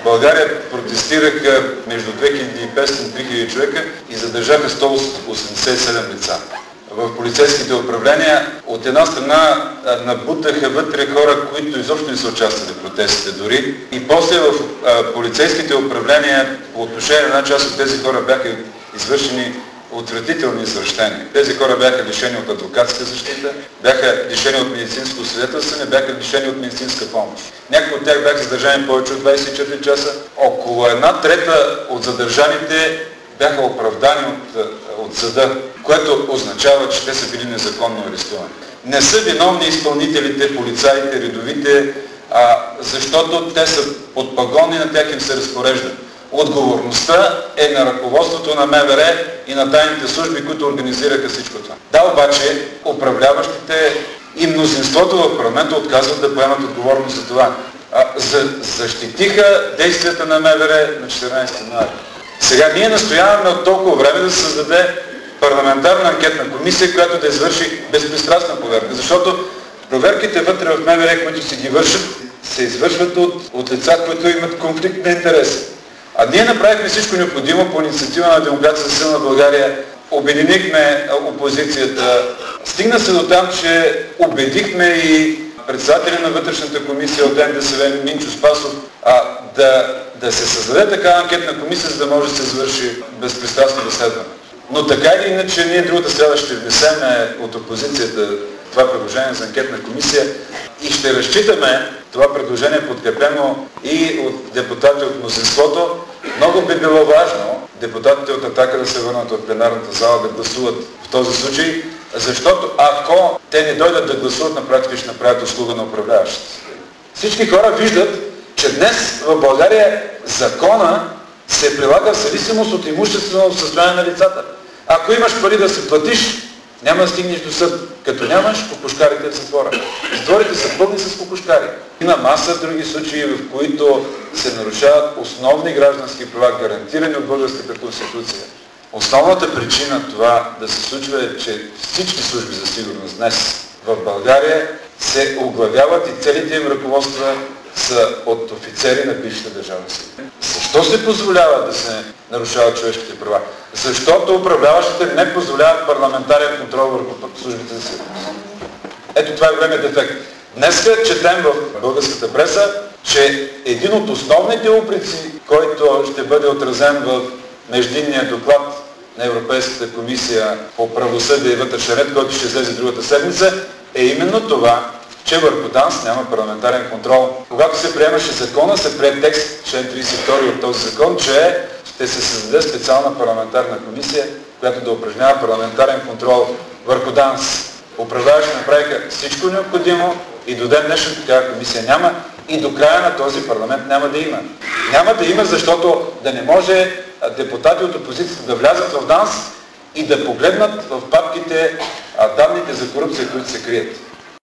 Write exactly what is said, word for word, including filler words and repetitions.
България протестираха между две хиляди и петстотин и три хиляди човека и задържаха сто осемдесет и седем лица. В полицейските управления от една страна набутаха вътре хора, които изобщо не са участвали в протестите дори. И после в полицейските управления по отношение на една част от тези хора бяха извършени отвратителни извращения. Тези хора бяха лишени от адвокатска защита, бяха лишени от медицинско освидетелстване, бяха лишени от медицинска помощ. Някои от тях бяха задържани повече от двадесет и четири часа. Около една трета от задържаните бяха оправдани от, от съда, което означава, че те са били незаконно арестувани. Не са виновни изпълнителите, полицаите, редовите, а, защото те са под пагон и на тях им се разпорежда. Отговорността е на ръководството на МВР и на тайните служби, които организираха всичко това. Да, обаче управляващите и мнозинството в парламента отказват да поемат отговорност за това. А, за, защитиха действията на МВР на четиринадесети януари. Сега ние настояваме от толкова време да се създаде парламентарна анкетна комисия, която да извърши безпристрастна проверка, защото проверките вътре в МВР, които си ги вършат, се извършват от, от лица, които имат конфликт на интереси. А ние направихме всичко необходимо по инициатива на Демокрация за силна България, обединихме опозицията, стигна се до там, че убедихме и председателя на вътрешната комисия от Н Д С В Минчо Спасов а, да, да се създаде такава анкетна комисия, за да може да се извърши безпристрастно разследване. Но така или иначе ние другата сряда ще внесем от опозицията това предложение за анкетна комисия и ще разчитаме това предложение подкрепено и от депутати от мнозинството. Много би било важно депутатите от Атака да се върнат в пленарната зала да гласуват в този случай, защото ако те не дойдат да гласуват, на практика ще направят услуга на управляващите. Всички хора виждат, че днес в България закона се прилага в зависимост от имущественото състояние на лицата. Ако имаш пари да се платиш, няма да стигнеш до съд. Като нямаш, кокошкарите в затвора. Затворите са пълни с кокошкари. Има маса други случаи, в които се нарушават основни граждански права, гарантирани от българската конституция. Основната причина това да се случва е, че всички служби за сигурност днес в България се оглавяват и целите им ръководства са от офицери на бившата държавна сила. Защо се позволява да се нарушават човешките права? Защото управляващите не позволяват парламентарен контрол върху службите за сигурност. Ето това е големият дефект. Днес четем в българската преса, че един от основните упреци, който ще бъде отразен в междинния доклад на Европейската комисия по правосъдие и вътрешен ред, който ще излезе другата седмица, е именно това, че върху ДАНС няма парламентарен контрол. Когато се приемаше закона, се прие текст, член тридесет и втори от този закон, че ще се създаде специална парламентарна комисия, която да упражнява парламентарен контрол върху ДАНС. Управляващи направиха всичко необходимо и до ден днешен такава комисия няма и до края на този парламент няма да има. Няма да има, защото да не може депутати от опозицията да влязат в ДАНС и да погледнат в папките данните за корупция, които се крият.